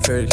پری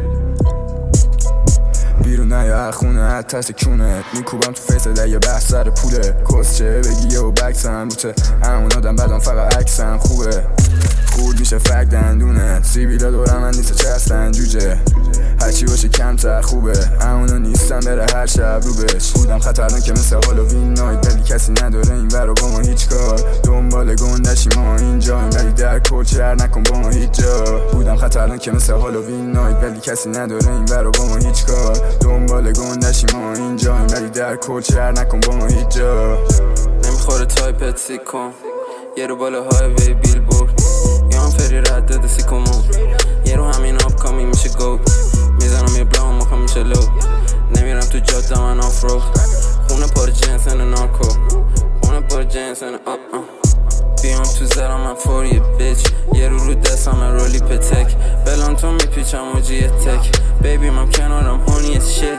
بیرون نیا خونه ترس کونه میکوبم تو فیس یه بحث سر پوله کسچه بگی و بکسم بوته همون آدم بدم فقط عکسم خوبه خود میشه فک دندونه سیبیلا دورم من نیست چه اصلا جوجه هرچی باشه کمتر خوبه همونو نیستم بره هر شب رو بش بودم خطرناک مثل هالووین نایت ولی کسی نداره این ورا با ما هیچ کار دنبال گندشی ما اینجاییم ولی در کلچر نکن با ما هیچ جا بودم خطرناک مثل هالووین نایت ولی کسی نداره این ورا با ما هیچ کار دنبال گندشی ما اینجاییم ولی در کلچر نکن با ما هیچ جا نمیخوره تایپت سیکن یه رو بالا هایوی بیلبورد یه هم فری رد داده سیکومون یه رو همین آب کامی میشه گو میزنم یه بلاهم مخم میشه لو نمیرم تو جاده من آف رو خونه پر جنسن نارکو خونه پر جنسن بیام تو زرم من فور یه بیچ یه رو دستم من رولی پتک بلان تو میپیچم و جیه تک بیبی من کنارم هونی شit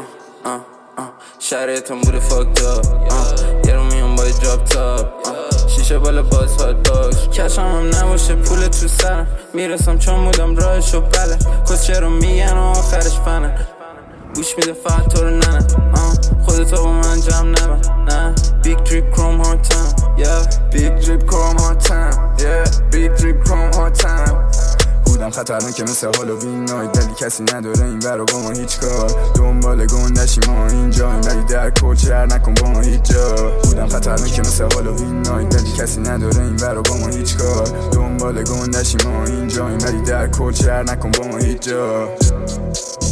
شرایطم بوده fucked up یه رو میام با جاب تاپ شیشه بالا باز هات باش کشم هم نباشه پول تو سرم میرسم چون بودم راهشو بله کسچه رو میگن و آخرش فنه گوش میده فقط تو رو ننه خودتو با من جمع نبن نه بیگ دریپ کروم هارد تایم بیگ دریپ کروم هارد تایم بیگ دریپ کروم هارد تایم بودم خطرناک مثل هالووین نایت ولی کسی نداره این ورا با ما هیچ کار دنبال گندشی ما اینجاییم ولی در کلچر نکن با ما هیچ جا بودم خطرناک مثل هالووین نایت ولی کسی نداره این ورا با ما هیچ کار دنبال گندشی ما اینجاییم ولی در کلچر نکن با ما هیچ جا